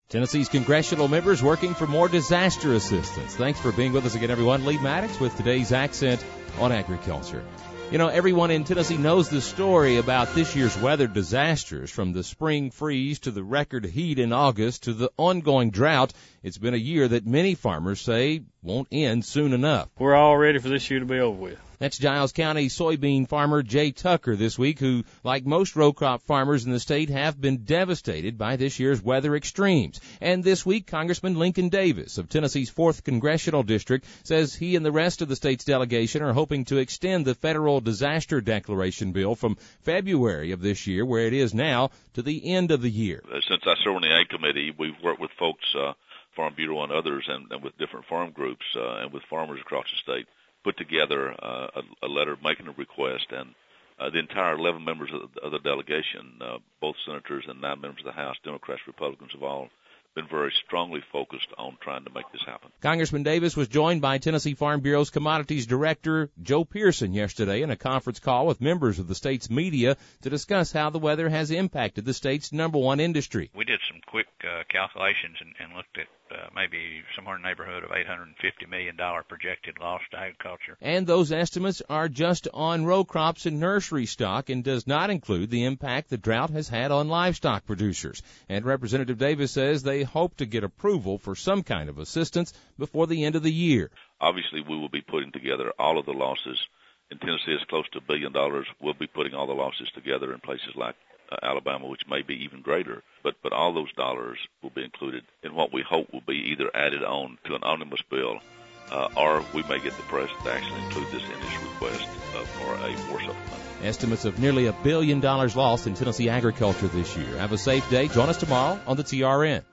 Tennessee's congressional members working for more disaster assistance. Thanks for being with us again, everyone. Lee Maddox with today's Accent on Agriculture. You know, everyone in Tennessee knows the story about this year's weather disasters, from the spring freeze to the record heat in August to the ongoing drought. It's been a year that many farmers say won't end soon enough. We're all ready for this year to be over with. That's Giles County soybean farmer Jay Tucker this week, who, like most row crop farmers in the state, have been devastated by this year's weather extremes. And this week, Congressman Lincoln Davis of Tennessee's 4th Congressional District says he and the rest of the state's delegation are hoping to extend the federal disaster declaration bill from February of this year, where it is now, to the end of the year. Since I serve on the Ag Committee, we've worked with folks, Farm Bureau and others, and with different farm groups and with farmers across the state, put together a letter making a request, and the entire 11 members of the delegation, both senators and 9 members of the House, Democrats, Republicans, have all been very strongly focused on trying to make this happen. Congressman Davis was joined by Tennessee Farm Bureau's Commodities Director Joe Pearson yesterday in a conference call with members of the state's media to discuss how the weather has impacted the state's #1 industry. We did some quick calculations and looked at maybe somewhere in the neighborhood of $850 million projected loss to agriculture. And those estimates are just on row crops and nursery stock and does not include the impact the drought has had on livestock producers. And Representative Davis says they hope to get approval for some kind of assistance before the end of the year. Obviously, we will be putting together all of the losses. In Tennessee, it's close to $1 billion. We'll be putting all the losses together in places like Alabama, which may be even greater, but all those dollars will be included in what we hope will be either added on to an omnibus bill, or we may get the president to actually include this in his request for a war supplement. Estimates of nearly $1 billion lost in Tennessee agriculture this year. Have a safe day. Join us tomorrow on the TRN.